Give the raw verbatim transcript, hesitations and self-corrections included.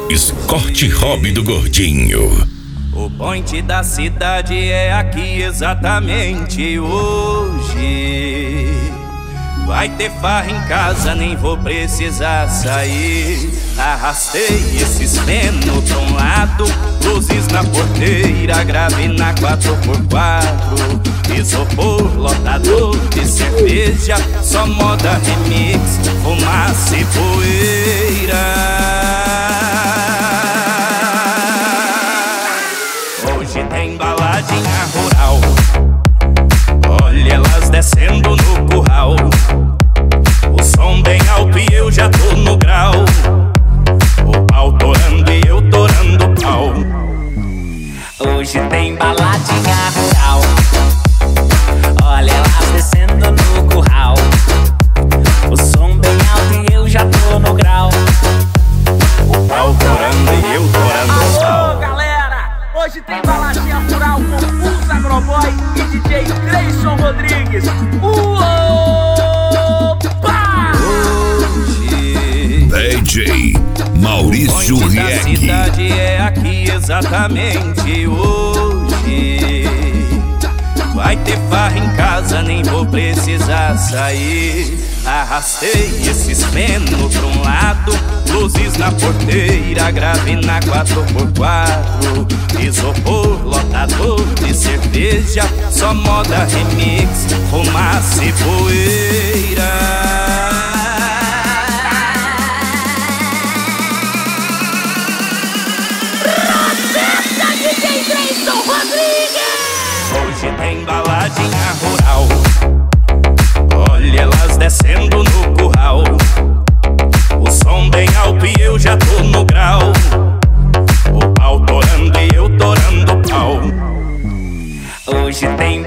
Escorte Hobby do Gordinho. O point da cidade é aqui exatamente hoje. Vai ter farra em casa, nem vou precisar sair. Arrastei esses feno pra um lado, luzes na porteira, grave na quatro por quatro. Isopor, lotador de cerveja, só moda remix, fumaça e poeira. Hoje tem baladinha rural, olha elas descendo no curral. O som bem alto e eu já tô no grau. O pau torando e eu torando o pau. Hoje tem baladinha rural, olha elas descendo no curral. O som bem alto e eu já tô no grau. O pau torando e eu torando o pau. Alô galera, hoje tem baladinha rural com Pulsa Agroboy e D J Cleison Rodrigues. Opa! Hoje D J Maurício o point da Rieg. cidade é aqui exatamente hoje. Vai ter farra em casa, nem vou precisar sair. Arrastei esses feno pra um lado, luzes na porteira, grave na quatro por quatro. Isopor, lotador de cerveja, só moda remix, fumaça e poeira. Hoje tem baladinha rural, olha elas descendo no curral. O som bem alto e eu já tô no grau. O pau torando e eu torando o pau. Hoje tem